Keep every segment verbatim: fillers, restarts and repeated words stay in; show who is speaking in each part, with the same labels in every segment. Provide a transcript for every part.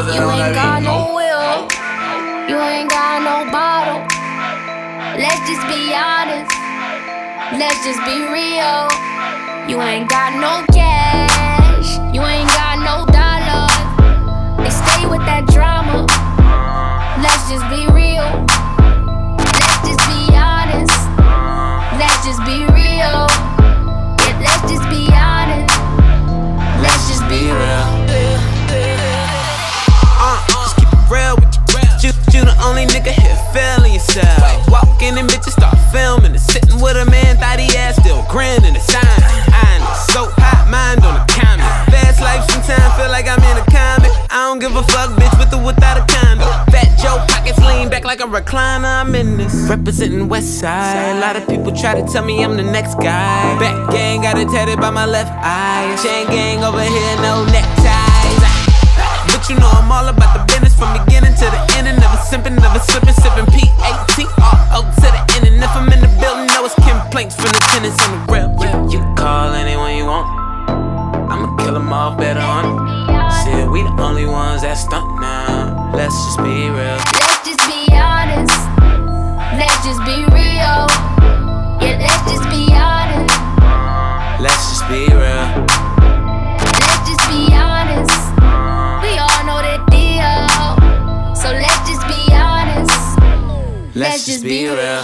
Speaker 1: You ain't got no will, you ain't got no bottle. Let's just be honest, let's just be real. You ain't got no cash, you ain't got no dollars. They stay with that drama. Let's just be real. Let's just be honest. Let's just be real. Yeah, let's just be honest. Let's just be real.
Speaker 2: Uh, just keep it real with you. You, you the only nigga here feeling yourself. Walk in and bitches start filming and sitting with a man, thought he ass still grinning the sign. I so hot, mind on the comment. Fast life sometimes feel like I'm in a comic. I don't give a fuck, bitch, with or without a condom. Fat Joe pockets lean back like a recliner. I'm in this representing West Side. A lot of people try to tell me I'm the next guy. Back gang got it tatted by my left eye. Chain gang over here, no neckties. But you know I'm all about the business from beginning to the end. And never simping, never slipping, sipping P A T R O to the end. And if I'm in the building, know it's complaints from the tenants on the real. You, you can call anyone you want, I'ma kill them all better on it. Shit, we the only ones that stunt now. Let's just be real.
Speaker 1: Let's just be honest. Let's just be real. Yeah, let's just be honest.
Speaker 2: Let's just be real.
Speaker 1: Let's just be honest. We all know the deal. So let's just be honest.
Speaker 2: Let's just be real.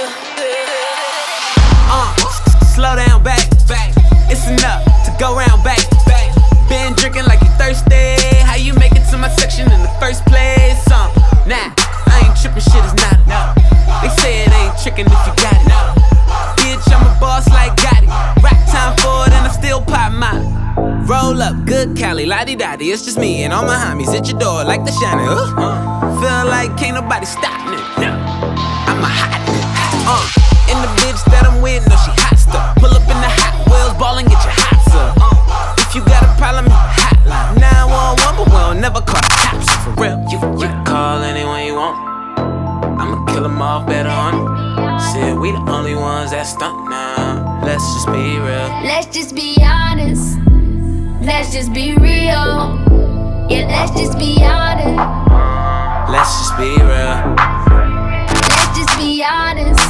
Speaker 2: Uh, slow down, back, back. It's enough to go round, back, back. Been drinking like you thirsty. How you make it to my section in the first place? Uh, nah, I ain't tripping, shit is not enough. They say it ain't tricking if you got it. Bitch, I'm a boss like Gotti. Rap time for it and I still pop mine. Roll up, good Cali, la-di-da-di. It's just me and all my homies at your door like the shiny. Uh, uh, feel like can't nobody stop me. I'm a hot nigga. Uh, and the bitch that I'm with, no, she hot stuff. Pull up in the Hot Wheels, ball and get your hots up. Uh, if you got a problem, hotline nine one one, but we'll never call the cops for real. You, you can call anyone you want, I'ma kill them all better on it. Shit, we the only ones that stunt now. Let's just be real.
Speaker 1: Let's just be honest. Let's just be real. Yeah, let's just be honest.
Speaker 2: Let's just be real.
Speaker 1: Let's just be honest.